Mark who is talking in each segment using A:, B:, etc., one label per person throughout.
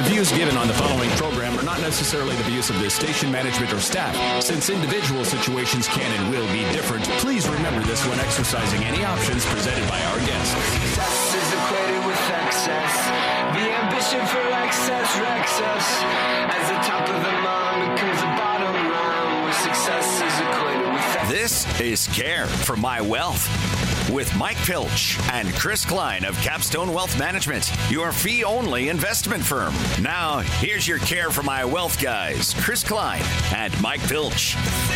A: views given on the following program are not necessarily the views of the station management or staff. Since individual situations can and will be different, please remember this when exercising any options presented by our guests.
B: Success is equated with excess. The ambition for excess wrecks us. As the top of the mountain becomes the bottom line, where success is equated with excess.
C: This is Care for My Wealth with Mike Pilch and Chris Klein of Capstone Wealth Management, your fee-only investment firm. Now, here's your Care for My Wealth guys, Chris Klein and Mike Pilch.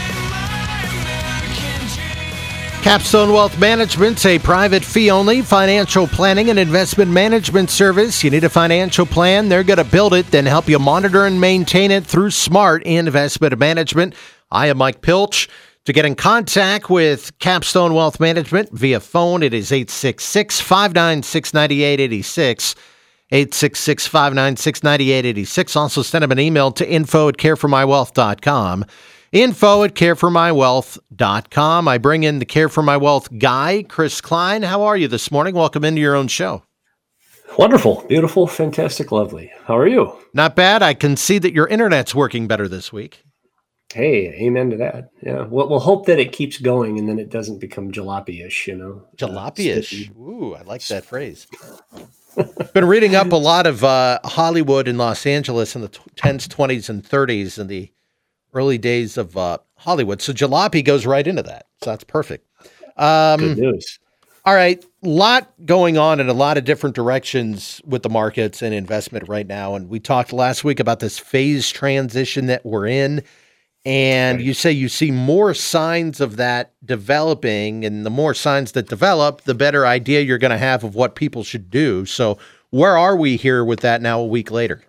D: Capstone Wealth Management's a private fee-only financial planning and investment management service. You need a financial plan, they're going to build it, then help you monitor and maintain it through smart investment management. I am Mike Pilch. To get in contact with Capstone Wealth Management via phone, it is 866-596-9886, 866-596-9886. Also send them an email to info@careformywealth.com, info@careformywealth.com. I bring in the Care for My Wealth guy, Chris Klein. How are you this morning? Welcome into your own show.
E: Wonderful, beautiful, fantastic, lovely. How are you?
D: Not bad. I can see that your internet's working better this week.
E: Hey, amen to that. Yeah, we'll hope that it keeps going and then it doesn't become jalopy-ish, you know.
D: Jalopy-ish. Ooh, I like that phrase. Been reading up a lot of Hollywood in Los Angeles in the 10s, 20s, and 30s in the early days of Hollywood. So jalopy goes right into that. So that's perfect.
E: Good news.
D: All right. A lot going on in a lot of different directions with the markets and investment right now. And we talked last week about this phase transition that we're in. And you say you see more signs of that developing, and the more signs that develop, the better idea you're going to have of what people should do. So where are we here with that now a week later?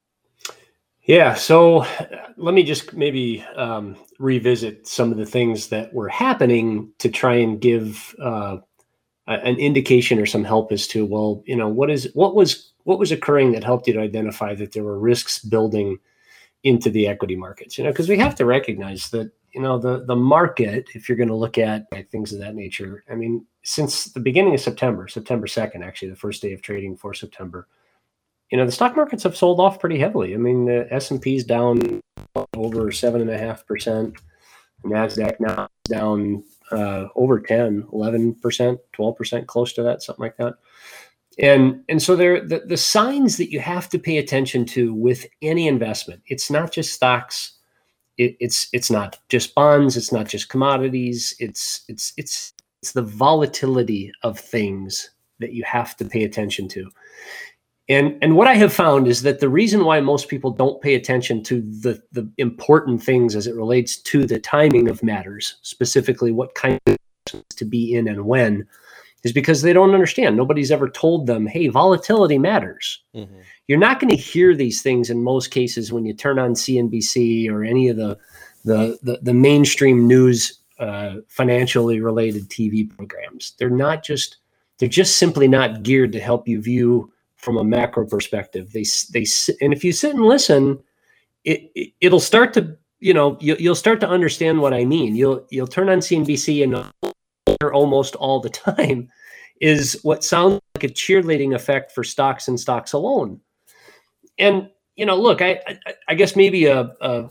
E: Yeah, so let me just maybe revisit some of the things that were happening to try and give an indication or some help as to, well, you know, what was occurring that helped you to identify that there were risks building into the equity markets, you know, because we have to recognize that, you know, the market, if you're going to look at things of that nature, I mean, since the beginning of September 2nd, actually, the first day of trading for September, you know, the stock markets have sold off pretty heavily. I mean, the S&P is down over 7.5%. NASDAQ now is down over 10, 11%, 12%, close to that, something like that. And so the signs that you have to pay attention to with any investment, it's not just stocks, it's not just bonds, it's not just commodities, it's the volatility of things that you have to pay attention to. And what I have found is that the reason why most people don't pay attention to the important things as it relates to the timing of matters, specifically what kind of to be in and when, is because they don't understand. Nobody's ever told them, hey, volatility matters. Mm-hmm. You're not going to hear these things in most cases when you turn on CNBC or any of the mainstream news, financially related TV programs. They're just simply not geared to help you view from a macro perspective. And if you sit and listen, it'll start to, you know, you'll start to understand what I mean. You'll turn on CNBC and almost all the time is what sounds like a cheerleading effect for stocks and stocks alone. And, you know, look, I guess maybe a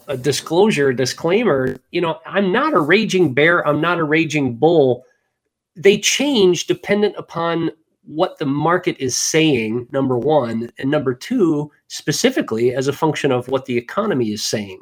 E: disclaimer, you know, I'm not a raging bear. I'm not a raging bull. They change dependent upon what the market is saying, number one, and number two, specifically as a function of what the economy is saying.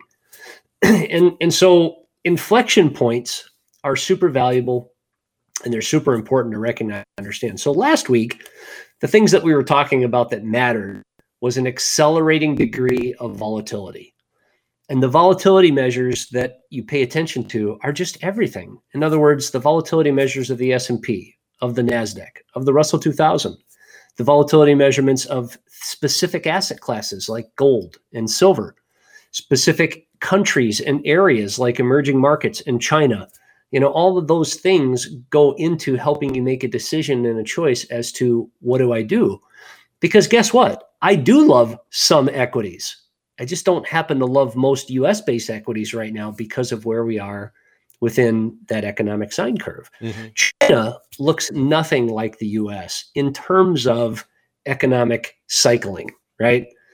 E: And so inflection points are super valuable. And they're super important to recognize and understand. So last week, the things that we were talking about that mattered was an accelerating degree of volatility. And the volatility measures that you pay attention to are just everything. In other words, the volatility measures of the S&P, of the NASDAQ, of the Russell 2000, the volatility measurements of specific asset classes like gold and silver, specific countries and areas like emerging markets and China. You know, all of those things go into helping you make a decision and a choice as to what do I do? Because guess what? I do love some equities. I just don't happen to love most US-based equities right now because of where we are within that economic sine curve. Mm-hmm. China looks nothing like the US in terms of economic cycling, right?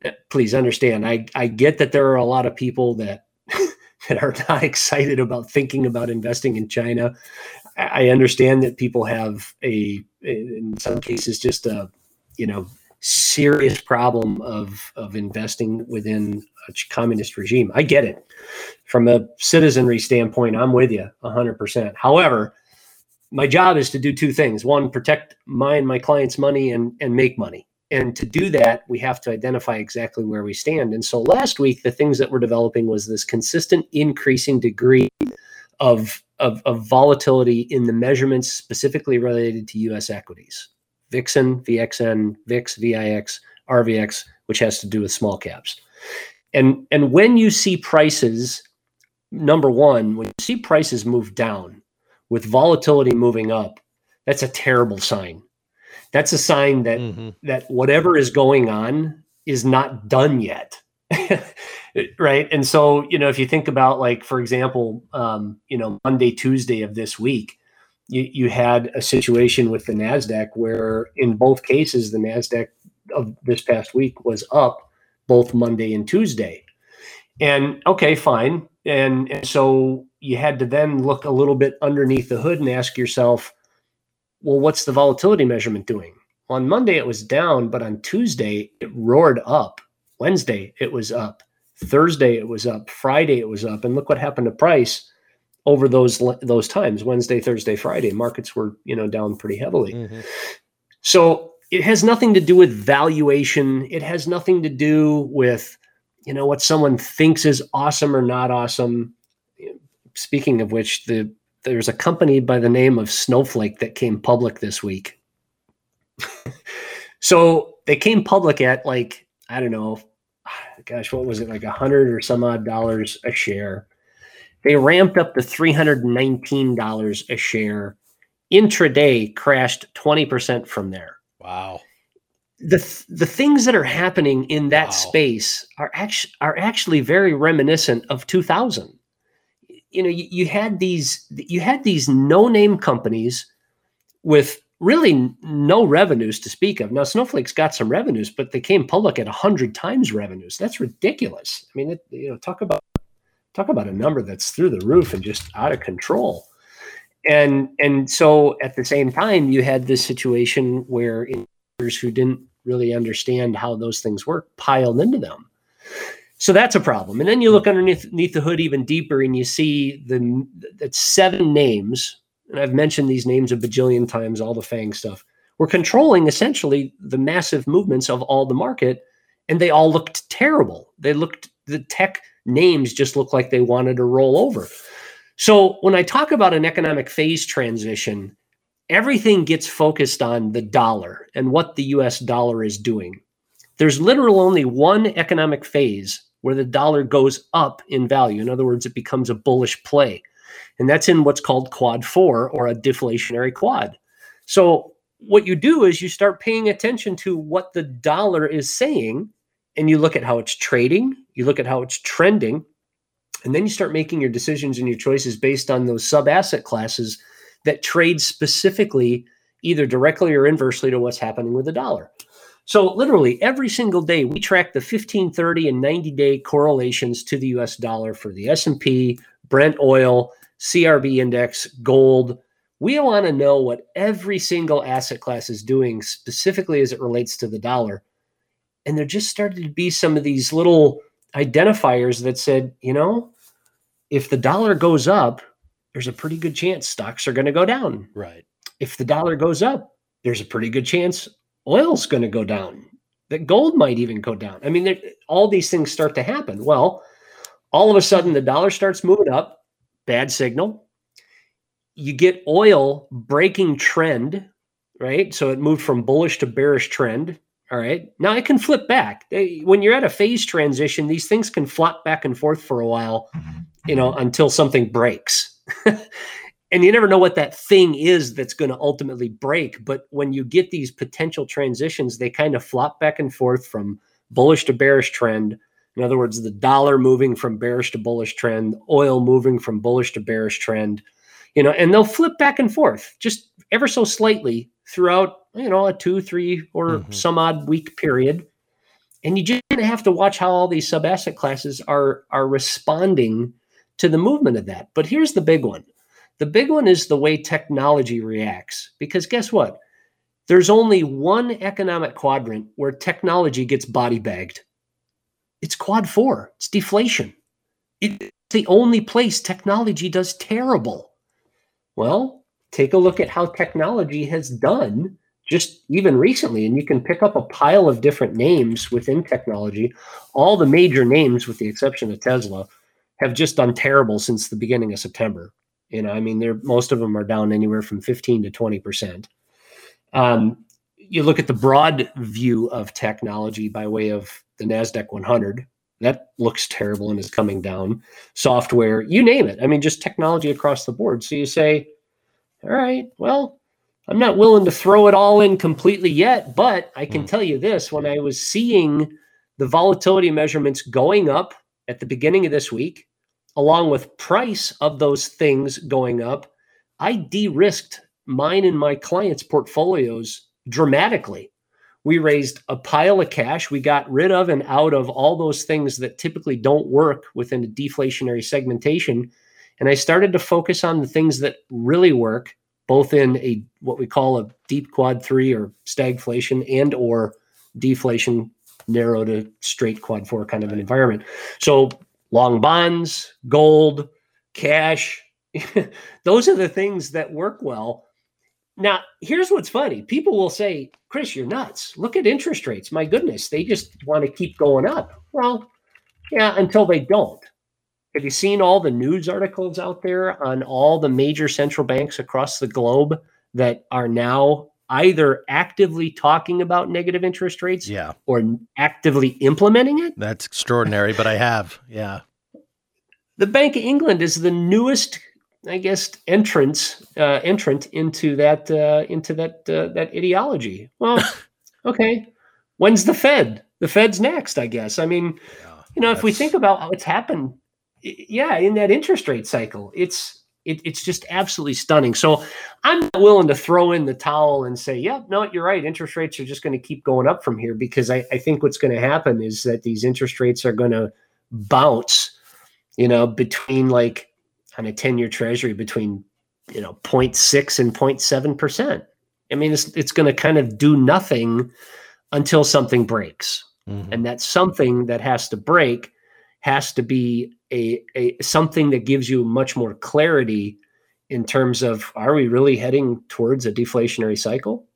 E: please understand, I get that there are a lot of people that that are not excited about thinking about investing in China. I understand that people have in some cases, just a, serious problem of investing within a communist regime. I get it. From a citizenry standpoint, I'm with you 100%. However, my job is to do two things. One, protect my clients' money and make money. And to do that, we have to identify exactly where we stand. And so last week, the things that we're developing was this consistent increasing degree of volatility in the measurements specifically related to U.S. equities. VIXN, VXN, VIX, VIX, RVX, which has to do with small caps. And when you see prices, number one, when you see prices move down with volatility moving up, that's a terrible sign. That's a sign that that whatever is going on is not done yet. Right. And so, if you think about, like, for example, Monday, Tuesday of this week, you had a situation with the NASDAQ where in both cases, the NASDAQ of this past week was up both Monday and Tuesday. And okay, fine. And so you had to then look a little bit underneath the hood and ask yourself, well, what's the volatility measurement doing? On Monday, it was down, but on Tuesday, it roared up. Wednesday, it was up. Thursday, it was up. Friday, it was up. And look what happened to price over those times, Wednesday, Thursday, Friday. Markets were, down pretty heavily. So it has nothing to do with valuation. It has nothing to do with, what someone thinks is awesome or not awesome. Speaking of which, there's a company by the name of Snowflake that came public this week. So they came public at, like, I don't know, gosh, what was it, like $100 or some odd dollars a share. They ramped up to $319 a share. Intraday crashed 20% from there.
D: Wow.
E: The things that are happening in that space are actually very reminiscent of 2000. You had these no-name companies with really no revenues to speak of. Now, Snowflake's got some revenues, but they came public at 100 times revenues. That's ridiculous. I mean, talk about a number that's through the roof and just out of control. And so at the same time, you had this situation where investors who didn't really understand how those things work piled into them. So that's a problem. And then you look underneath the hood even deeper, and you see that 7 names, and I've mentioned these names a bajillion times, all the FANG stuff, were controlling essentially the massive movements of all the market, and they all looked terrible. The tech names just looked like they wanted to roll over. So when I talk about an economic phase transition, everything gets focused on the dollar and what the US dollar is doing. There's literally only one economic phase where the dollar goes up in value. In other words, it becomes a bullish play. And that's in what's called quad 4, or a deflationary quad. So what you do is you start paying attention to what the dollar is saying, and you look at how it's trading, you look at how it's trending, and then you start making your decisions and your choices based on those sub-asset classes that trade specifically, either directly or inversely, to what's happening with the dollar. So literally every single day, we track the 15, 30, and 90-day correlations to the US dollar for the S&P, Brent oil, CRB index, gold. We want to know what every single asset class is doing specifically as it relates to the dollar. And there just started to be some of these little identifiers that said, if the dollar goes up, there's a pretty good chance stocks are going to go down.
D: Right.
E: If the dollar goes up, there's a pretty good chance oil's going to go down. That gold might even go down. I mean, all these things start to happen. Well, all of a sudden the dollar starts moving up. Bad signal. You get oil breaking trend, right? So it moved from bullish to bearish trend. All right. Now it can flip back. When you're at a phase transition, these things can flop back and forth for a while, until something breaks. And you never know what that thing is that's going to ultimately break. But when you get these potential transitions, they kind of flop back and forth from bullish to bearish trend. In other words, the dollar moving from bearish to bullish trend, oil moving from bullish to bearish trend, and they'll flip back and forth just ever so slightly throughout, a 2, 3, or some odd week period. And you just have to watch how all these sub-asset classes are responding to the movement of that. But here's the big one. The big one is the way technology reacts. Because guess what? There's only one economic quadrant where technology gets body bagged. It's quad 4. It's deflation. It's the only place technology does terrible. Well, take a look at how technology has done just even recently, and you can pick up a pile of different names within technology. All the major names, with the exception of Tesla, have just done terrible since the beginning of September. I mean, most of them are down anywhere from 15 to 20%. You look at the broad view of technology by way of the NASDAQ 100. That looks terrible and is coming down. Software, you name it. I mean, just technology across the board. So you say, all right, well, I'm not willing to throw it all in completely yet, but I can tell you this. When I was seeing the volatility measurements going up at the beginning of this week, along with price of those things going up, I de-risked mine and my clients' portfolios dramatically. We raised a pile of cash. We got rid of and out of all those things that typically don't work within a deflationary segmentation. And I started to focus on the things that really work, both in what we call a deep quad 3 or stagflation and or deflation, narrow to straight quad 4 kind of an environment. So long bonds, gold, cash, those are the things that work well. Now, here's what's funny. People will say, Chris, you're nuts. Look at interest rates. My goodness, they just want to keep going up. Well, yeah, until they don't. Have you seen all the news articles out there on all the major central banks across the globe that are now either actively talking about negative interest rates or actively implementing it?
D: That's extraordinary, but I have. Yeah.
E: The Bank of England is the newest, I guess, entrant into that ideology. Well, okay. When's the Fed? The Fed's next, I guess. I mean, if we think about what's happened, in that interest rate cycle, it's just absolutely stunning. So I'm not willing to throw in the towel and say, yep, no, you're right. Interest rates are just going to keep going up from here, because I think what's going to happen is that these interest rates are going to bounce, between like on a 10-year treasury between, 0.6 and 0.7%. I mean, it's going to kind of do nothing until something breaks. Mm-hmm. And that something that has to break has to be a something that gives you much more clarity in terms of, are we really heading towards a deflationary cycle?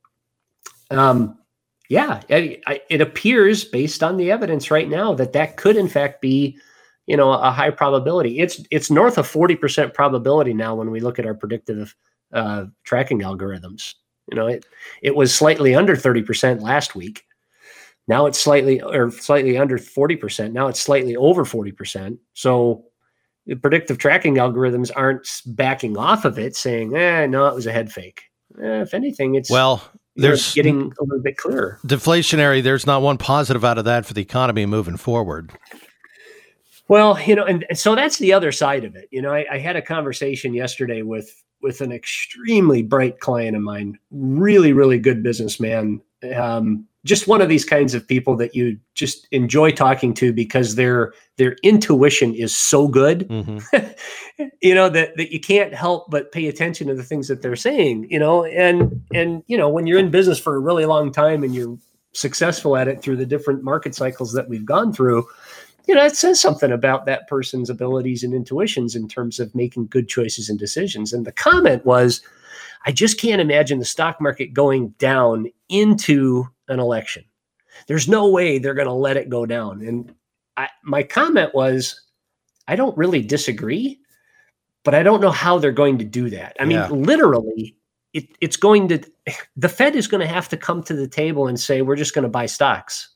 E: It appears based on the evidence right now that could in fact be, a high probability. It's north of 40% probability now when we look at our predictive tracking algorithms. It was slightly under 30% last week. Now it's slightly under 40%. Now it's slightly over 40%. So the predictive tracking algorithms aren't backing off of it, saying, no, it was a head fake. If anything, it's there's getting a little bit clearer.
D: Deflationary, there's not one positive out of that for the economy moving forward.
E: Well, and so that's the other side of it. I had a conversation yesterday with an extremely bright client of mine, really, really good businessman. Just one of these kinds of people that you just enjoy talking to because their intuition is so good, mm-hmm. that you can't help but pay attention to the things that they're saying, and when you're in business for a really long time and you're successful at it through the different market cycles that we've gone through, it says something about that person's abilities and intuitions in terms of making good choices and decisions. And the comment was, I just can't imagine the stock market going down into an election. There's no way they're going to let it go down. And my comment was, I don't really disagree, but I don't know how they're going to do that. I mean, literally, the Fed is going to have to come to the table and say, we're just going to buy stocks.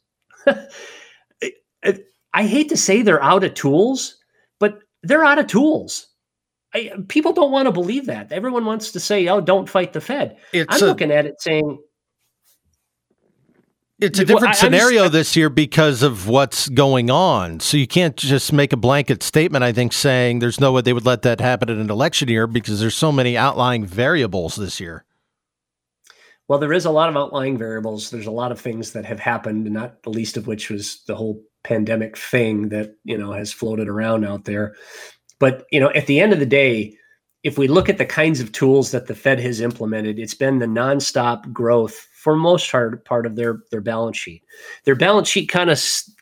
E: I hate to say they're out of tools, but they're out of tools. People don't want to believe that. Everyone wants to say, don't fight the Fed. I'm looking at it saying,
D: it's a different scenario this year because of what's going on. So you can't just make a blanket statement, I think, saying there's no way they would let that happen in an election year because there's so many outlying variables this year.
E: Well, there is a lot of outlying variables. There's a lot of things that have happened, and not the least of which was the whole pandemic thing that, has floated around out there. But, at the end of the day, if we look at the kinds of tools that the Fed has implemented, it's been the nonstop growth for most part of their balance sheet. Their balance sheet it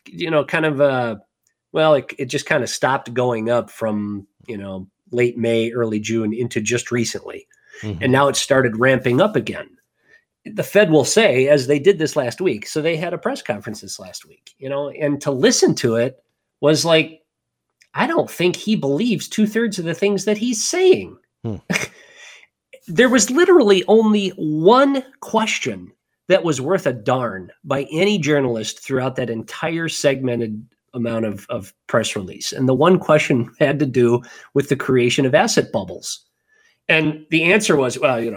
E: just kind of stopped going up from, late May, early June into just recently. Mm-hmm. And now it started ramping up again. The Fed will say, as they did this last week, so they had a press conference this last week, and to listen to it was like, I don't think he believes 2/3 of the things that he's saying. There was literally only one question that was worth a darn by any journalist throughout that entire segmented amount of press release. And the one question had to do with the creation of asset bubbles. And the answer was, well, I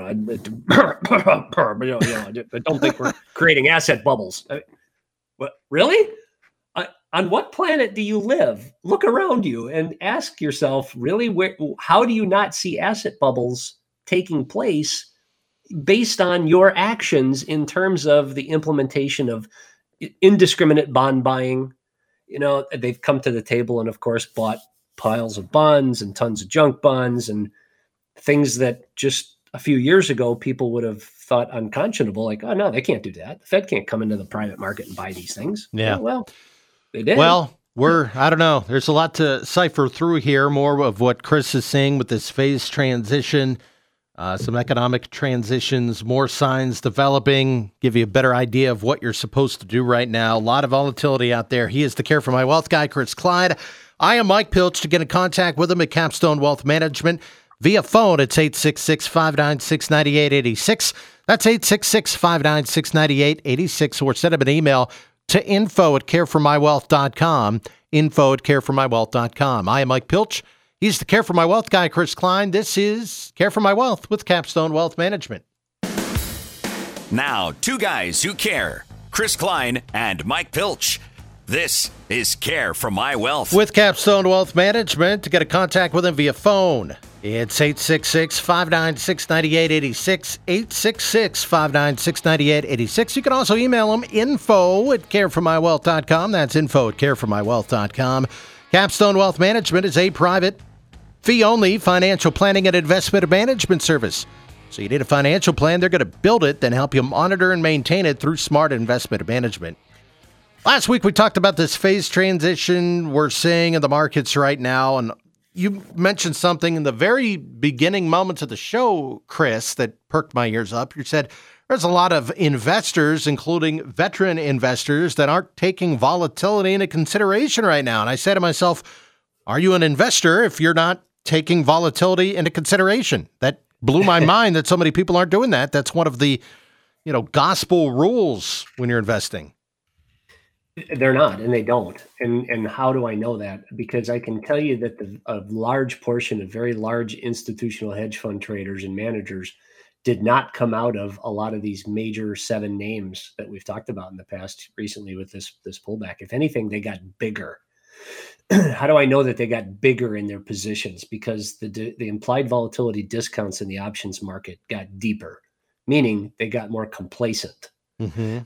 E: don't think we're creating asset bubbles. What, really? On what planet do you live? Look around you and ask yourself, really, how do you not see asset bubbles taking place based on your actions in terms of the implementation of indiscriminate bond buying? They've come to the table and, of course, bought piles of bonds and tons of junk bonds and things that just a few years ago people would have thought unconscionable, like, oh, no, they can't do that. The Fed can't come into the private market and buy these things.
D: Yeah.
E: Well, they did.
D: Well, I don't know. There's a lot to cipher through here, more of what Chris is saying with this phase transition, some economic transitions, more signs developing, give you a better idea of what you're supposed to do right now. A lot of volatility out there. He is the Care for My Wealth guy, Chris Klein. I am Mike Pilch. To get in contact with him at Capstone Wealth Management, via phone, it's 866-596-9886. That's 866-596-9886. Or send him an email to info@careformywealth.com, info@careformywealth.com. I am Mike Pilch. He's the Care for My Wealth guy, Chris Klein. This is Care for My Wealth with Capstone Wealth Management.
C: Now, two guys who care, Chris Klein and Mike Pilch. This is Care for My Wealth.
D: With Capstone Wealth Management, to get in contact with him via phone, it's 866-596-9886, 866-596-9886. You can also email them, info@careformywealth.com. That's info@careformywealth.com. Capstone Wealth Management is a private, fee-only financial planning and investment management service. So you need a financial plan, they're going to build it, then help you monitor and maintain it through smart investment management. Last week, we talked about this phase transition we're seeing in the markets right now, and you mentioned something in the very beginning moments of the show, Chris, that perked my ears up. You said there's a lot of investors, including veteran investors, that aren't taking volatility into consideration right now. And I said to myself, are you an investor if you're not taking volatility into consideration? That blew my mind that so many people aren't doing that. That's one of the, gospel rules when you're investing.
E: They're not, and they don't. And how do I know that? Because I can tell you that a large portion of very large institutional hedge fund traders and managers did not come out of a lot of these major 7 names that we've talked about in the past recently with this pullback. If anything, they got bigger. How do I know that they got bigger in their positions? Because the implied volatility discounts in the options market got deeper, meaning they got more complacent. Mm-hmm.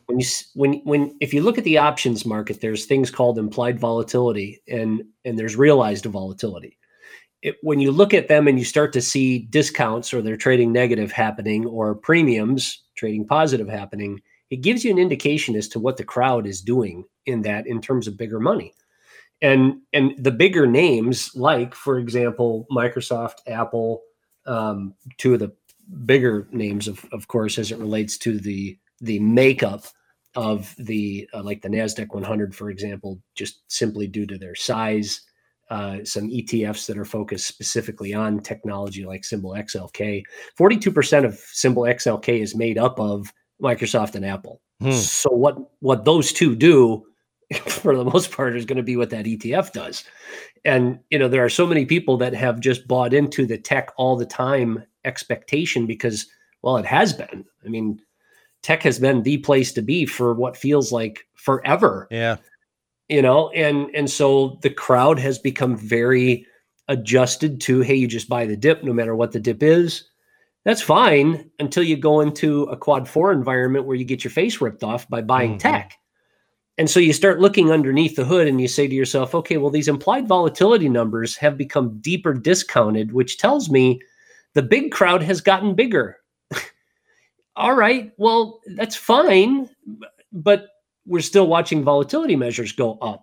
E: If you look at the options market, there's things called implied volatility and there's realized volatility. When you look at them and you start to see discounts or they're trading negative happening or premiums trading positive happening, it gives you an indication as to what the crowd is doing in terms of bigger money. And the bigger names, like, for example, Microsoft, Apple, two of the bigger names, of course, as it relates to the makeup of the like the NASDAQ 100, for example, just simply due to their size, some ETFs that are focused specifically on technology like symbol XLK. 42% of symbol XLK is made up of Microsoft and Apple. So what those two do, for the most part, is going to be what that ETF does. And, there are so many people that have just bought into the tech all the time expectation because, well, it has been. I mean, tech has been the place to be for what feels like forever.
D: Yeah.
E: And so the crowd has become very adjusted to, hey, you just buy the dip no matter what the dip is. That's fine until you go into a quad 4 environment where you get your face ripped off by buying tech. And so you start looking underneath the hood and you say to yourself, okay, well, these implied volatility numbers have become deeper discounted, which tells me the big crowd has gotten bigger. All right, well, that's fine, but we're still watching volatility measures go up.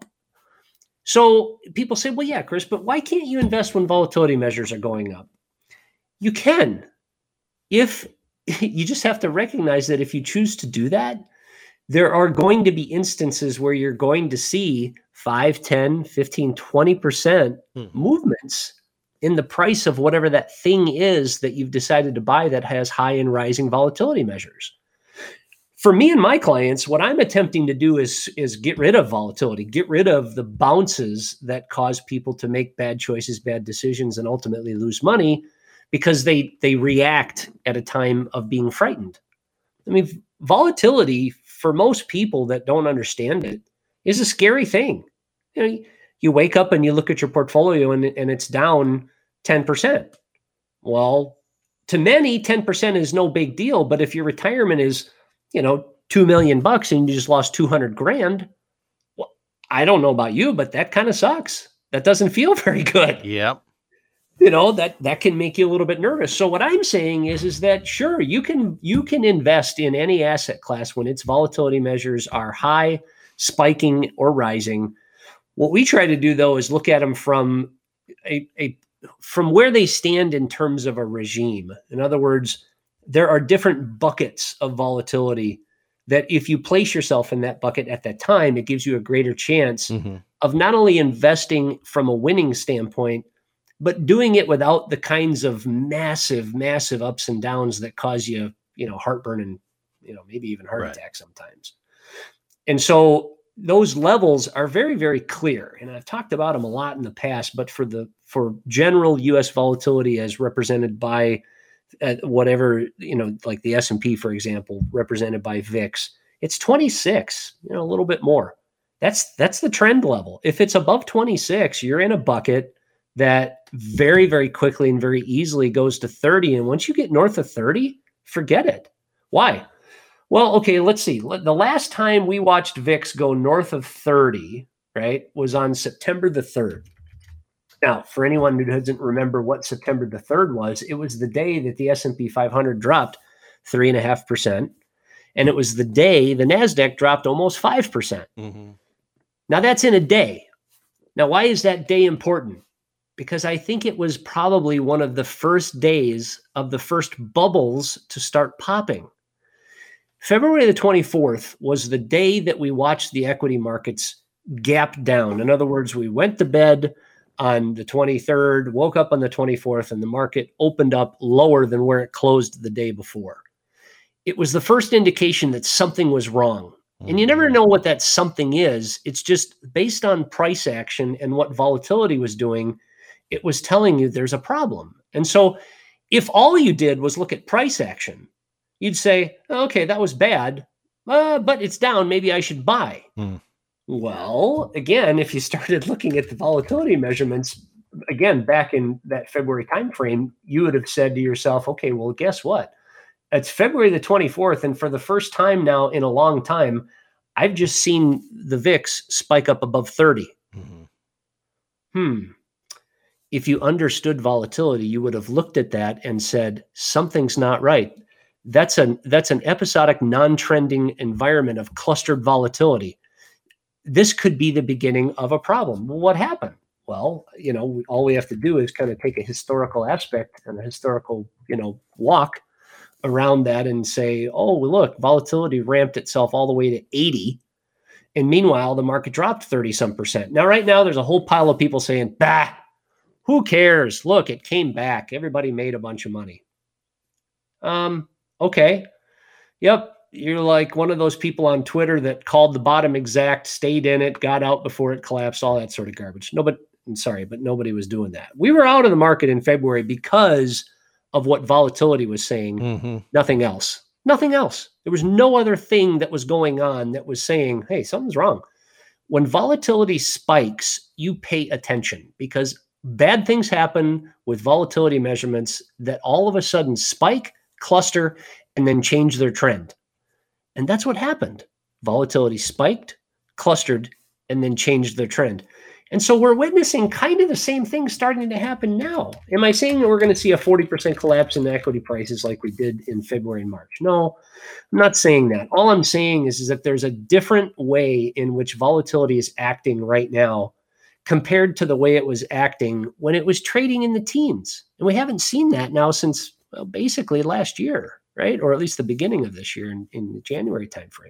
E: So people say, well, yeah, Chris, but why can't you invest when volatility measures are going up? You can. If you just have to recognize that if you choose to do that, there are going to be instances where you're going to see 5, 10, 15, 20% movements in the price of whatever that thing is that you've decided to buy that has high and rising volatility measures. For me and my clients, what I'm attempting to do is get rid of volatility, get rid of the bounces that cause people to make bad choices, bad decisions, and ultimately lose money because they react at a time of being frightened. I mean, volatility for most people that don't understand it is a scary thing. You know, you wake up and you look at your portfolio and it's down 10%. Well, to many, 10% is no big deal. But if your retirement is, $2 million and you just lost 200 grand, well, I don't know about you, but that kind of sucks. That doesn't feel very good.
D: Yep.
E: That can make you a little bit nervous. So what I'm saying is that sure, you can invest in any asset class when its volatility measures are high, spiking, or rising. What we try to do though is look at them from from where they stand in terms of a regime. In other words, there are different buckets of volatility that if you place yourself in that bucket at that time, it gives you a greater chance of not only investing from a winning standpoint, but doing it without the kinds of massive, massive ups and downs that cause you, heartburn and, maybe even heart attack sometimes. And so those levels are very, very clear. And I've talked about them a lot in the past, but for general U.S. volatility as represented by whatever, like the S&P, for example, represented by VIX, it's 26, a little bit more. That's the trend level. If it's above 26, you're in a bucket that very, very quickly and very easily goes to 30. And once you get north of 30, forget it. Why? Well, okay, let's see. The last time we watched VIX go north of 30, right, was on September the 3rd. Now, for anyone who doesn't remember what September the 3rd was, it was the day that the S&P 500 dropped 3.5%. And it was the day the NASDAQ dropped almost 5%. Now, that's in a day. Now, why is that day important? Because I think it was probably one of the first days of the first bubbles to start popping. February the 24th was the day that we watched the equity markets gap down. In other words, we went to bed on the 23rd, woke up on the 24th, and the market opened up lower than where it closed the day before. It was the first indication that something was wrong. And you never know what that something is. It's just based on price action and what volatility was doing. It was telling you there's a problem. And so if all you did was look at price action, you'd say, okay, that was bad, but it's down. Maybe I should buy. Well, again, if you started looking at the volatility measurements, again, back in that February timeframe, you would have said to yourself, okay, well, guess what? It's February the 24th. And for the first time now in a long time, I've just seen the VIX spike up above 30. If you understood volatility, you would have looked at that and said, something's not right. That's an episodic, non-trending environment of clustered volatility. This could be the beginning of a problem. Well, what happened? Well, all we have to do is kind of take a historical aspect and a historical, walk around that and say, oh, well, look, volatility ramped itself all the way to 80. And meanwhile, the market dropped 30-some%. Now, right now, there's a whole pile of people saying, bah, who cares? Look, it came back. Everybody made a bunch of money. Okay. Yep. You're like one of those people on Twitter that called the bottom exact, stayed in it, got out before it collapsed, all that sort of garbage. But nobody was doing that. We were out of the market in February because of what volatility was saying. Nothing else. Nothing else. There was no other thing that was going on that was saying, hey, something's wrong. When volatility spikes, you pay attention because bad things happen with volatility measurements that all of a sudden spike, cluster, and then change their trend. And that's what happened. Volatility spiked, clustered, and then changed their trend. And so we're witnessing kind of the same thing starting to happen now. Am I saying that we're going to see a 40% collapse in equity prices like we did in February and March? No, I'm not saying that. All I'm saying is that there's a different way in which volatility is acting right now compared to the way it was acting when it was trading in the teens. And we haven't seen that now since basically last year, right? Or at least the beginning of this year in the January timeframe.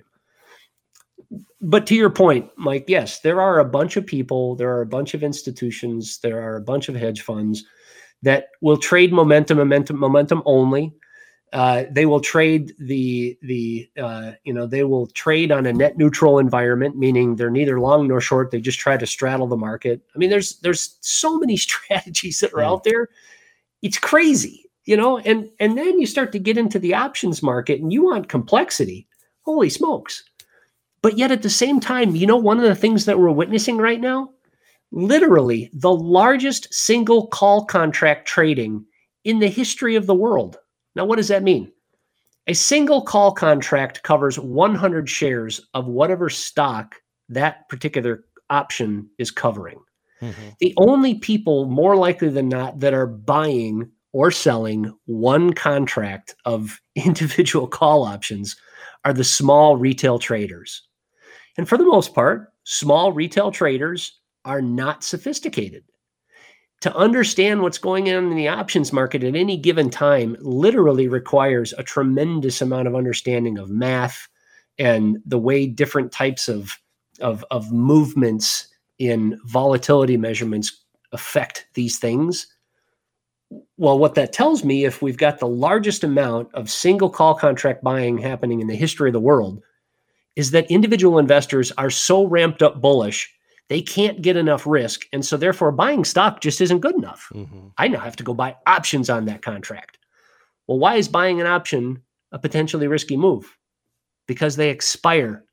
E: But to your point, Mike, yes, there are a bunch of people, there are a bunch of institutions, there are a bunch of hedge funds that will trade momentum only. They will trade they will trade on a net neutral environment, meaning they're neither long nor short. They just try to straddle the market. I mean, there's so many strategies that are out there. It's crazy, and then you start to get into the options market and you want complexity. Holy smokes. But yet at the same time, one of the things that we're witnessing right now, literally the largest single call contract trading in the history of the world. Now, what does that mean? A single call contract covers 100 shares of whatever stock that particular option is covering. Mm-hmm. The only people more likely than not that are buying or selling one contract of individual call options are the small retail traders. And for the most part, small retail traders are not sophisticated. To understand what's going on in the options market at any given time literally requires a tremendous amount of understanding of math and the way different types of movements in volatility measurements affect these things. Well, what that tells me, if we've got the largest amount of single call contract buying happening in the history of the world, is that individual investors are so ramped up bullish, they can't get enough risk. And so therefore buying stock just isn't good enough. Mm-hmm. I now have to go buy options on that contract. Well, why is buying an option a potentially risky move? Because they expire.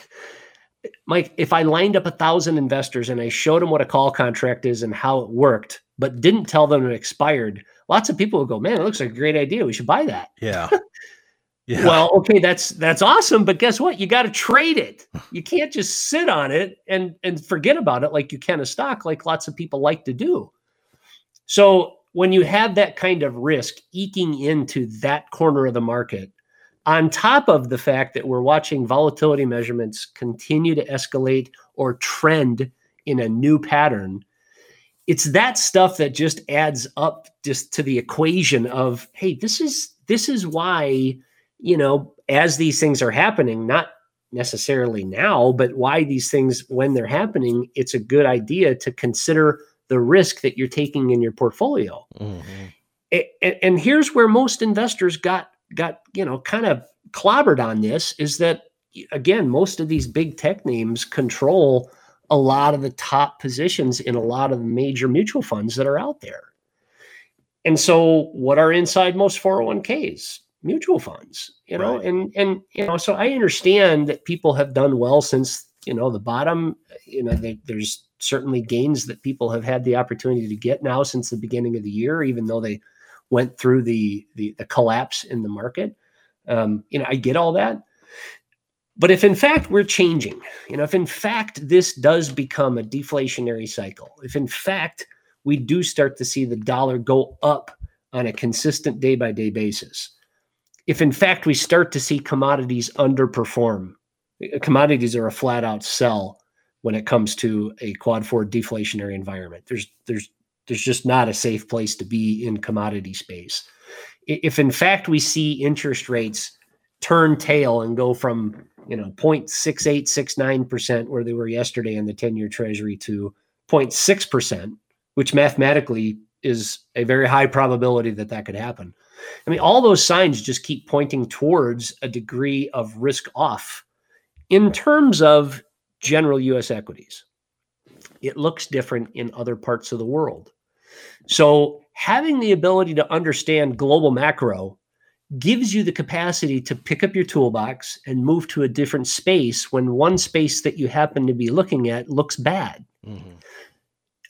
E: Mike, if I lined up 1,000 investors and I showed them what a call contract is and how it worked, but didn't tell them it expired, lots of people would go, man, it looks like a great idea. We should buy that.
D: Yeah. Yeah.
E: Well, okay, that's awesome, but guess what? You got to trade it. You can't just sit on it and forget about it like you can a stock, like lots of people like to do. So when you have that kind of risk eking into that corner of the market, on top of the fact that we're watching volatility measurements continue to escalate or trend in a new pattern, it's that stuff that just adds up just to the equation of, hey, this is why, as these things are happening, not necessarily now, but why these things, when they're happening, it's a good idea to consider the risk that you're taking in your portfolio. Mm-hmm. And here's where most investors got kind of clobbered on this, is that, again, most of these big tech names control a lot of the top positions in a lot of the major mutual funds that are out there. And so what are inside most 401ks? Mutual funds, right. and so I understand that people have done well since, the bottom, there's certainly gains that people have had the opportunity to get now since the beginning of the year, even though they went through the collapse in the market. I get all that. But if in fact we're changing, if in fact this does become a deflationary cycle, if in fact we do start to see the dollar go up on a consistent day-by-day basis, if in fact we start to see commodities underperform, commodities are a flat out sell when it comes to a quad 4 deflationary environment. There's just not a safe place to be in commodity space. If in fact we see interest rates turn tail and go from 0.6869% where they were yesterday in the 10-year Treasury to 0.6%, which mathematically is a very high probability that could happen. I mean, all those signs just keep pointing towards a degree of risk off. In terms of general U.S. equities, it looks different in other parts of the world. So having the ability to understand global macro gives you the capacity to pick up your toolbox and move to a different space when one space that you happen to be looking at looks bad. Mm-hmm.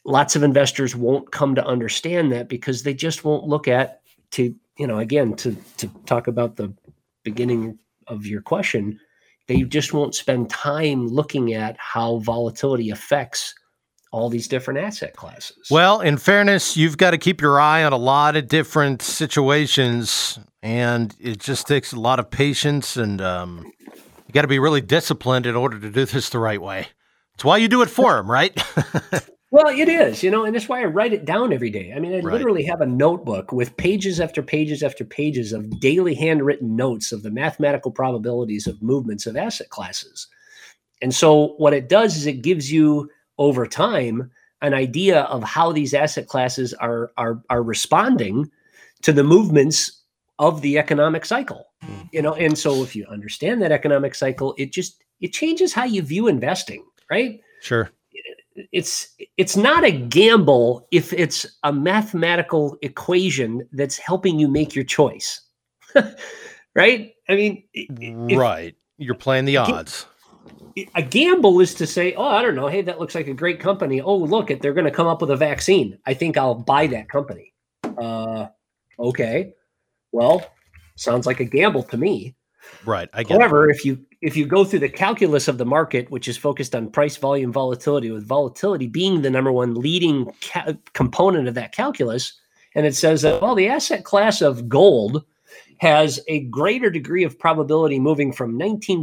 E: lots of investors won't come to understand that because they just won't look at to talk about the beginning of your question, they just won't spend time looking at how volatility affects all these different asset classes.
D: Well, in fairness, you've got to keep your eye on a lot of different situations, and it just takes a lot of patience, and you got to be really disciplined in order to do this the right way. It's why you do it for them, right?
E: Well, it is, and that's why I write it down every day. I mean, I
D: Right.
E: literally have a notebook with pages after pages after pages of daily handwritten notes of the mathematical probabilities of movements of asset classes. And so what it does is it gives you over time an idea of how these asset classes are responding to the movements of the economic cycle. And so if you understand that economic cycle, it changes how you view investing, right?
D: Sure.
E: It's not a gamble if it's a mathematical equation that's helping you make your choice. Right? I mean,
D: Right. You're playing the odds.
E: a gamble is to say, oh, I don't know. Hey, that looks like a great company. Oh, look, they're going to come up with a vaccine. I think I'll buy that company. Okay. Well, sounds like a gamble to me.
D: Right. I get it.
E: However, if you go through the calculus of the market, which is focused on price, volume, volatility, with volatility being the number one leading component of that calculus, and it says that, well, the asset class of gold has a greater degree of probability moving from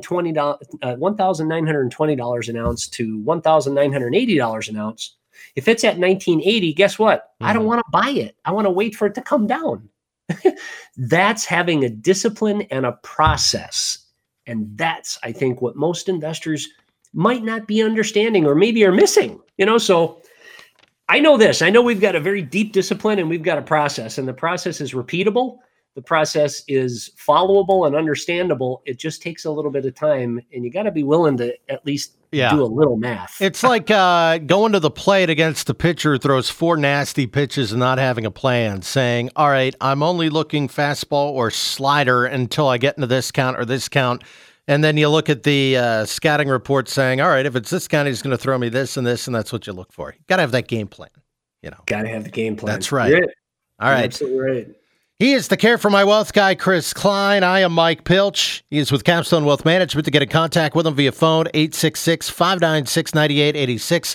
E: $1,920 an ounce to $1,980 an ounce. If it's at 1980, guess what? I don't want to buy it. I want to wait for it to come down. That's having a discipline and a process. And that's, I think, what most investors might not be understanding or maybe are missing. So I know this. I know we've got a very deep discipline and we've got a process, and the process is repeatable. The process is followable and understandable. It just takes a little bit of time, and you got to be willing to at least do a little math.
D: It's like going to the plate against the pitcher who throws 4 nasty pitches and not having a plan, saying, all right, I'm only looking fastball or slider until I get into this count or this count. And then you look at the scouting report saying, all right, if it's this count, he's going to throw me this, and that's what you look for. You got to have that game plan.
E: Got to have the game plan.
D: That's right.
E: You're right.
D: All right.
E: Absolutely right.
D: He is the Care for My Wealth guy, Chris Klein. I am Mike Pilch. He is with Capstone Wealth Management. To get in contact with him via phone, 866-596-9886,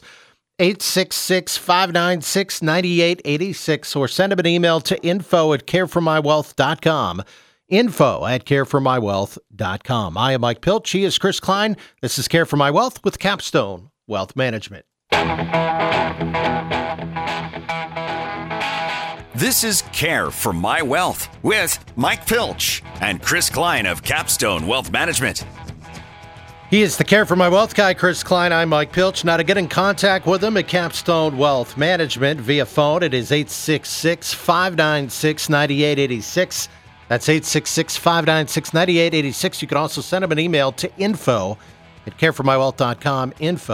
D: 866-596-9886, or send him an email to info@careformywealth.com, info@careformywealth.com. I am Mike Pilch. He is Chris Klein. This is Care for My Wealth with Capstone Wealth Management.
C: This is Care for My Wealth with Mike Pilch and Chris Klein of Capstone Wealth Management.
D: He is the Care for My Wealth guy, Chris Klein. I'm Mike Pilch. Now, to get in contact with him at Capstone Wealth Management via phone, it is 866-596-9886. That's 866-596-9886. You can also send him an email to info@careformywealth.com,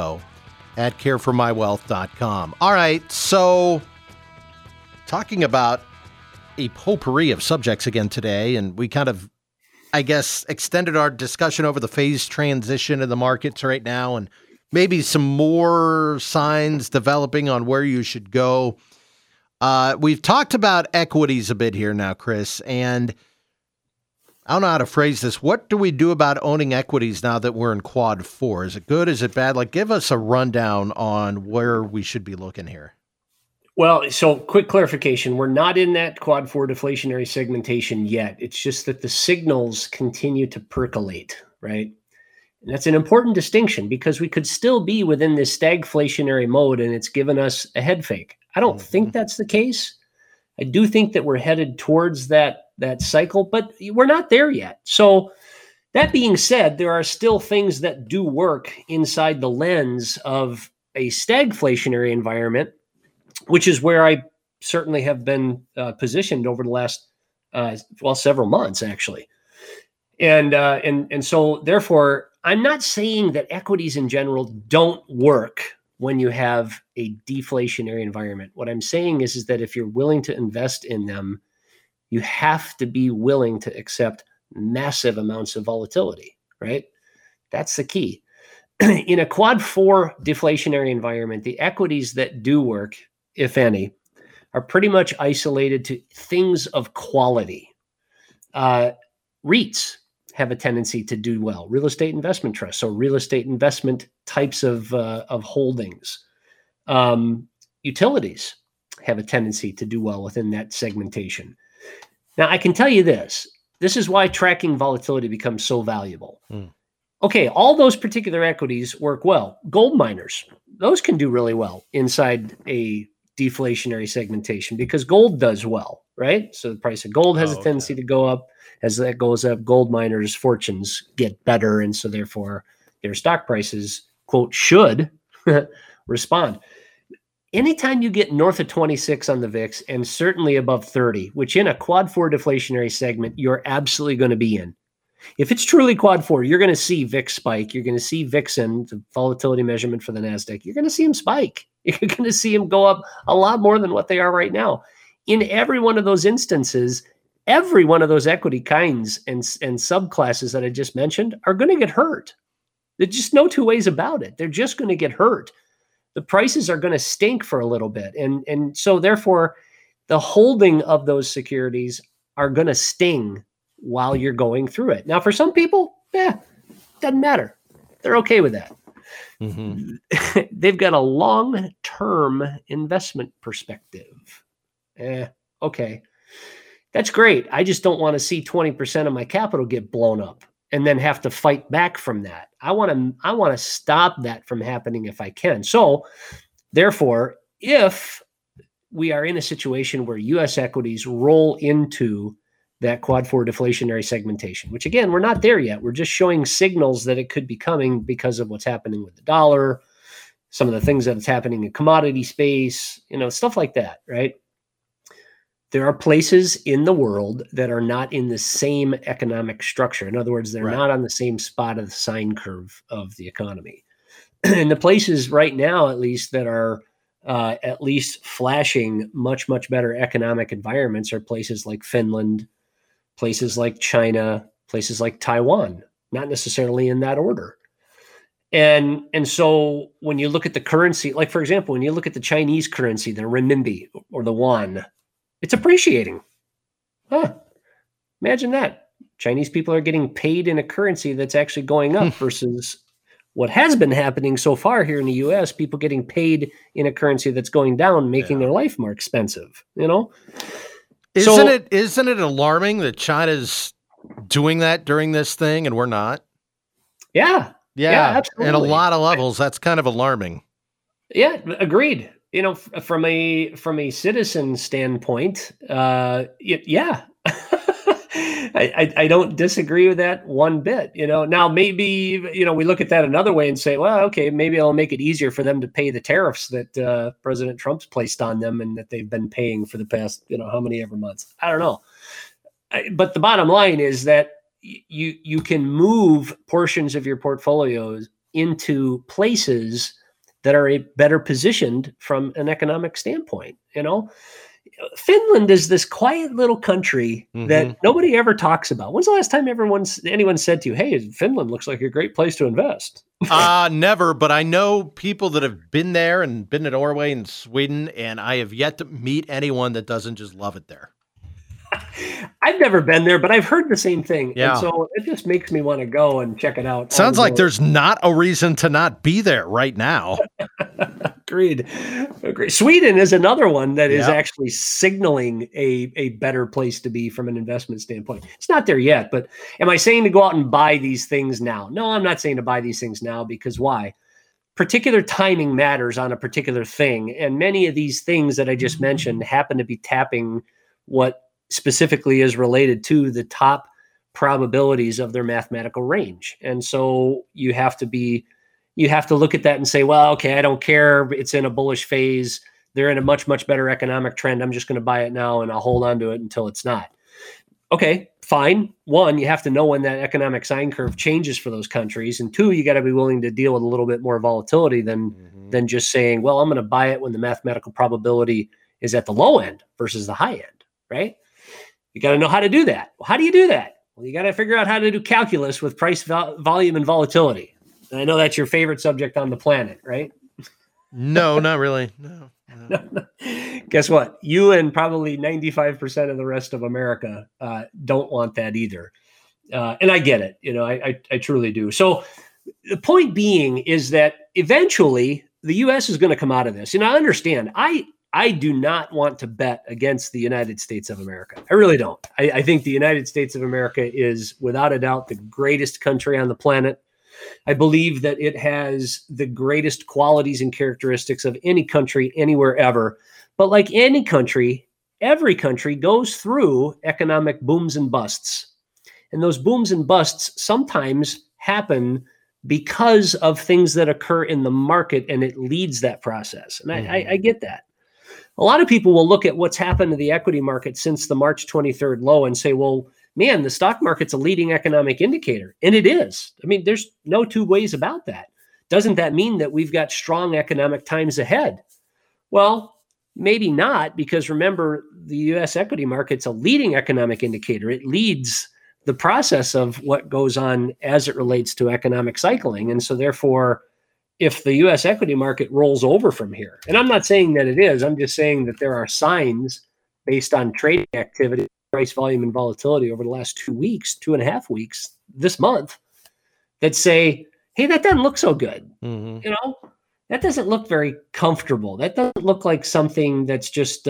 D: info@careformywealth.com. All right, so talking about a potpourri of subjects again today, and we kind of, I guess, extended our discussion over the phase transition in the markets right now and maybe some more signs developing on where you should go. We've talked about equities a bit here now, Chris, and I don't know how to phrase this. What do we do about owning equities now that we're in quad 4? Is it good? Is it bad? Like, give us a rundown on where we should be looking here.
E: Well, so quick clarification. We're not in that quad 4 deflationary segmentation yet. It's just that the signals continue to percolate, right? And that's an important distinction because we could still be within this stagflationary mode and it's given us a head fake. I don't think that's the case. I do think that we're headed towards that cycle, but we're not there yet. So that being said, there are still things that do work inside the lens of a stagflationary environment, which is where I certainly have been positioned over the last, several months, actually. And so therefore, I'm not saying that equities in general don't work when you have a deflationary environment. What I'm saying is that if you're willing to invest in them, you have to be willing to accept massive amounts of volatility, right? That's the key. in a quad 4 deflationary environment, the equities that do work, if any, are pretty much isolated to things of quality. REITs have a tendency to do well. Real estate investment trusts, so real estate investment types of holdings. Utilities have a tendency to do well within that segmentation. Now, I can tell you this. This is why tracking volatility becomes so valuable. Okay, all those particular equities work well. Gold miners, those can do really well inside a deflationary segmentation because gold does well, right? So the price of gold has a tendency to go up. As that goes up, gold miners' fortunes get better, and so therefore their stock prices, quote, should respond. Anytime you get north of 26 on the VIX and certainly above 30, which in a quad 4 deflationary segment, you're absolutely going to be in. If it's truly quad 4, you're going to see VIX spike. You're going to see VIXN, the volatility measurement for the NASDAQ. You're going to see them spike. You're going to see them go up a lot more than what they are right now. In every one of those instances, every one of those equity kinds and subclasses that I just mentioned are going to get hurt. There's just no two ways about it. They're just going to get hurt. The prices are going to stink for a little bit. And so therefore, the holding of those securities are going to sting while you're going through it. Now, for some people, doesn't matter. They're okay with that. They've got a long-term investment perspective. Okay. That's great. I just don't want to see 20% of my capital get blown up and then have to fight back from that. I want to stop that from happening if I can. So, therefore, if we are in a situation where U.S. equities roll into that quad 4 deflationary segmentation, which again, we're not there yet. We're just showing signals that it could be coming because of what's happening with the dollar, some of the things that's happening in commodity space, stuff like that, right? There are places in the world that are not in the same economic structure. In other words, they're not on the same spot of the sine curve of the economy. And the places right now, at least, that are at least flashing much, much better economic environments are places like Finland, places like China, places like Taiwan, not necessarily in that order. And so when you look at the currency, like, for example, when you look at the Chinese currency, the renminbi or the yuan, it's appreciating. Imagine that. Chinese people are getting paid in a currency that's actually going up versus what has been happening so far here in the U.S., people getting paid in a currency that's going down, making their life more expensive,
D: Isn't it alarming that China's doing that during this thing and we're not?
E: Yeah, absolutely.
D: At a lot of levels, that's kind of alarming.
E: Yeah, agreed. From a citizen standpoint, yeah. I don't disagree with that one bit. Now maybe we look at that another way and say, well, okay, maybe it'll make it easier for them to pay the tariffs that President Trump's placed on them and that they've been paying for the past how many ever months. I don't know, but the bottom line is that you can move portions of your portfolios into places that are better positioned from an economic standpoint. Finland is this quiet little country that nobody ever talks about. When's the last time anyone said to you, hey, Finland looks like a great place to invest?
D: Never, but I know people that have been there and been to Norway and Sweden, and I have yet to meet anyone that doesn't just love it there.
E: I've never been there, but I've heard the same thing.
D: Yeah.
E: And so it just makes me want to go and check it out.
D: Sounds like there's not a reason to not be there right now.
E: Agreed. Sweden is another one that is actually signaling a better place to be from an investment standpoint. It's not there yet, but am I saying to go out and buy these things now? No, I'm not saying to buy these things now because why? Particular timing matters on a particular thing. And many of these things that I just mentioned happen to be tapping what specifically is related to the top probabilities of their mathematical range. And so you have to look at that and say, well, okay, I don't care. It's in a bullish phase. They're in a much, much better economic trend. I'm just going to buy it now and I'll hold on to it until it's not. Okay, fine. One, you have to know when that economic sine curve changes for those countries. And two, you got to be willing to deal with a little bit more volatility than just saying, well, I'm going to buy it when the mathematical probability is at the low end versus the high end, right? You got to know how to do that. Well, how do you do that? Well, you got to figure out how to do calculus with price, volume, and volatility. I know that's your favorite subject on the planet, right?
D: No, not really. No.
E: Guess what? You and probably 95% of the rest of America don't want that either. And I get it. I truly do. So the point being is that eventually the U.S. is going to come out of this. I understand. I do not want to bet against the United States of America. I really don't. I think the United States of America is without a doubt the greatest country on the planet. I believe that it has the greatest qualities and characteristics of any country anywhere ever. But like any country, every country goes through economic booms and busts. And those booms and busts sometimes happen because of things that occur in the market, and it leads that process. And I get that. A lot of people will look at what's happened to the equity market since the March 23rd low and say, well, man, the stock market's a leading economic indicator. And it is. I mean, there's no two ways about that. Doesn't that mean that we've got strong economic times ahead? Well, maybe not, because remember, the U.S. equity market's a leading economic indicator. It leads the process of what goes on as it relates to economic cycling. And so therefore, if the U.S. equity market rolls over from here, and I'm not saying that it is, I'm just saying that there are signs based on trading activity, price volume and volatility over the last 2 weeks, 2.5 weeks, this month, that say, hey, that doesn't look so good.
D: Mm-hmm.
E: That doesn't look very comfortable. That doesn't look like something that's just,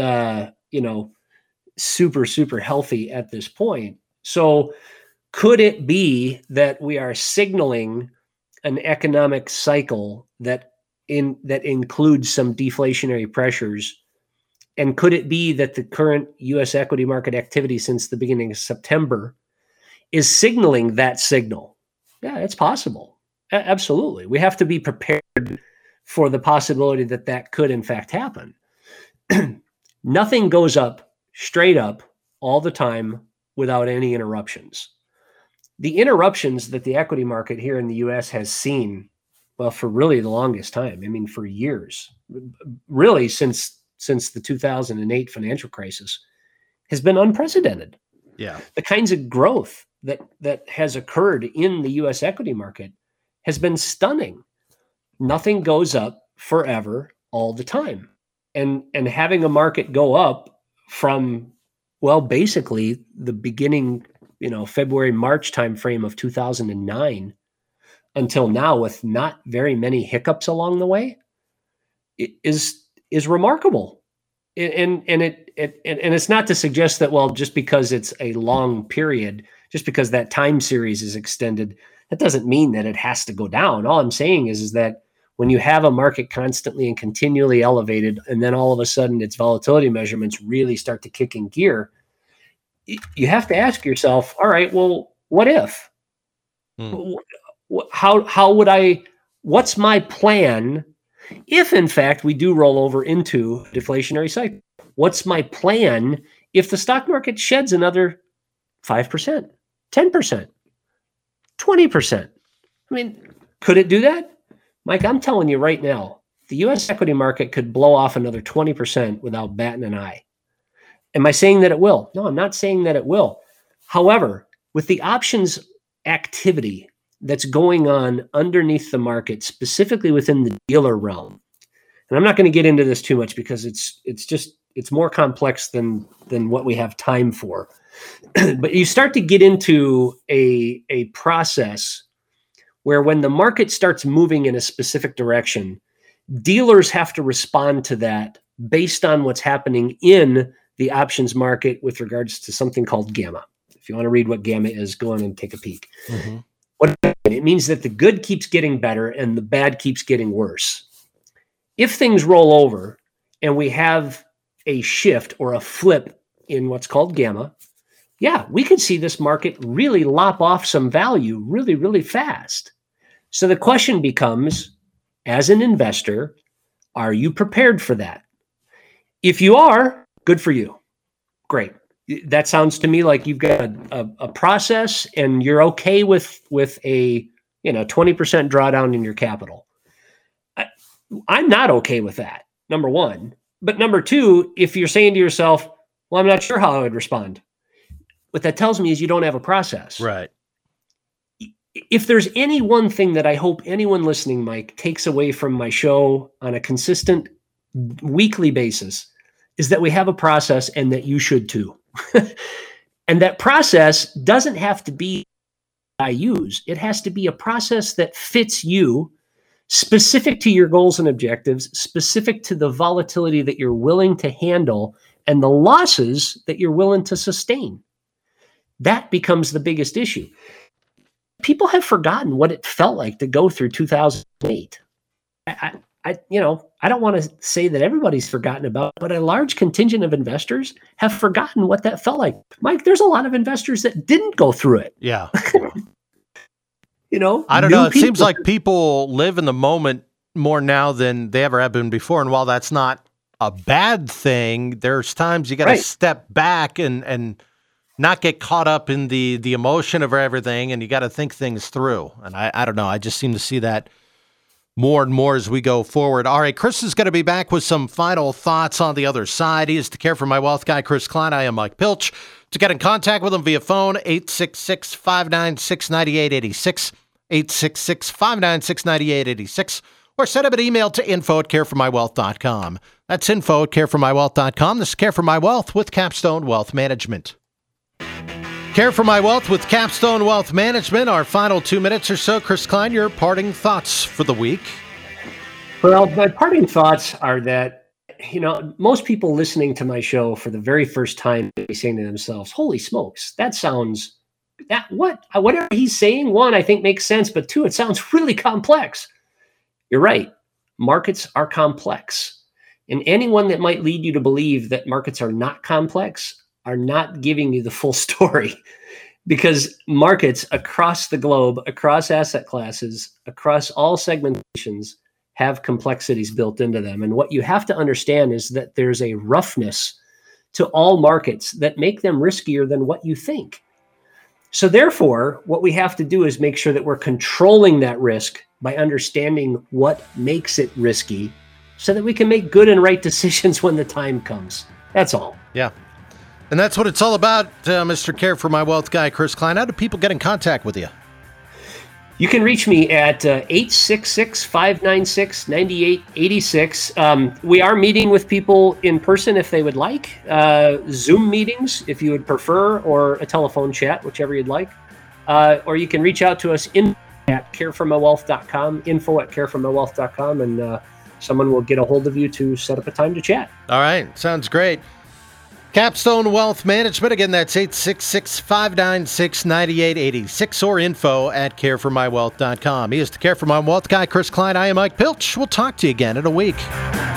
E: super, super healthy at this point. So could it be that we are signaling an economic cycle that includes some deflationary pressures? And could it be that the current U.S. equity market activity since the beginning of September is signaling that signal? Yeah, it's possible. Absolutely. We have to be prepared for the possibility that that could in fact happen. Nothing goes up straight up all the time without any interruptions. The interruptions that the equity market here in the U.S. has seen, well, for really the longest time, I mean, for years, really since the 2008 financial crisis, has been unprecedented.
D: Yeah.
E: The kinds of growth that has occurred in the U.S. equity market has been stunning. Nothing goes up forever all the time. And having a market go up from, well, basically the beginning, February, March timeframe of 2009 until now, with not very many hiccups along the way, it is remarkable. And it's not to suggest that, well, just because it's a long period, just because that time series is extended, that doesn't mean that it has to go down. All I'm saying is that when you have a market constantly and continually elevated, and then all of a sudden its volatility measurements really start to kick in gear, you have to ask yourself, all right, well, what if? How would what's my plan if in fact we do roll over into a deflationary cycle? What's my plan if the stock market sheds another 5%, 10%, 20%? I mean, could it do that? Mike, I'm telling you right now, the U.S. equity market could blow off another 20% without batting an eye. Am I saying that it will? No, I'm not saying that it will. However, with the options activity that's going on underneath the market, specifically within the dealer realm, and I'm not going to get into this too much because it's more complex than what we have time for. But you start to get into a process where when the market starts moving in a specific direction, dealers have to respond to that based on what's happening in the options market with regards to something called gamma. If you want to read what gamma is, go on and take a peek. Mm-hmm. It means that the good keeps getting better and the bad keeps getting worse. If things roll over and we have a shift or a flip in what's called gamma, yeah, we could see this market really lop off some value really, really fast. So the question becomes, as an investor, are you prepared for that? If you are, good for you. Great. That sounds to me like you've got a process and you're okay with a 20% drawdown in your capital. I'm not okay with that, number one. But number two, if you're saying to yourself, well, I'm not sure how I would respond, what that tells me is you don't have a process.
D: Right.
E: if there's any one thing that I hope anyone listening, Mike, takes away from my show on a consistent weekly basis, is that we have a process and that you should too. And that process doesn't have to be I use. It has to be a process that fits you, specific to your goals and objectives, specific to the volatility that you're willing to handle and the losses that you're willing to sustain. That becomes the biggest issue. People have forgotten what it felt like to go through 2008. I don't want to say that everybody's forgotten about it, but a large contingent of investors have forgotten what that felt like. Mike, there's a lot of investors that didn't go through it.
D: Yeah.
E: I
D: don't know. It seems like people live in the moment more now than they ever have been before. And while that's not a bad thing, there's times you got to step back and not get caught up in the emotion of everything, and you got to think things through. And I don't know. I just seem to see that more and more as we go forward. All right, Chris is going to be back with some final thoughts on the other side. He is the Care for My Wealth guy, Chris Klein. I am Mike Pilch. To get in contact with him via phone, 866-596-9886, 866-596-9886, or send him an email to info@careformywealth.com. That's info@careformywealth.com. This is Care for My Wealth with Capstone Wealth Management. Care for My Wealth with Capstone Wealth Management. Our final 2 minutes or so. Chris Klein, your parting thoughts for the week.
E: Well, my parting thoughts are that, most people listening to my show for the very first time be saying to themselves, holy smokes, whatever he's saying, one, I think makes sense, but two, it sounds really complex. You're right. Markets are complex. And anyone that might lead you to believe that markets are not complex are not giving you the full story, because markets across the globe, across asset classes, across all segmentations have complexities built into them. And what you have to understand is that there's a roughness to all markets that make them riskier than what you think. So therefore, what we have to do is make sure that we're controlling that risk by understanding what makes it risky so that we can make good and right decisions when the time comes. That's all.
D: Yeah. And that's what it's all about, Mr. Care for My Wealth guy, Chris Klein. How do people get in contact with you?
E: You can reach me at 866-596-9886. We are meeting with people in person if they would like, Zoom meetings if you would prefer, or a telephone chat, whichever you'd like. Or you can reach out to us at careformywealth.com, info@careformywealth.com, and someone will get a hold of you to set up a time to chat.
D: All right. Sounds great. Capstone Wealth Management. Again, that's 866-596-9886 or info@careformywealth.com. He is the Care for My Wealth guy, Chris Klein. I am Mike Pilch. We'll talk to you again in a week.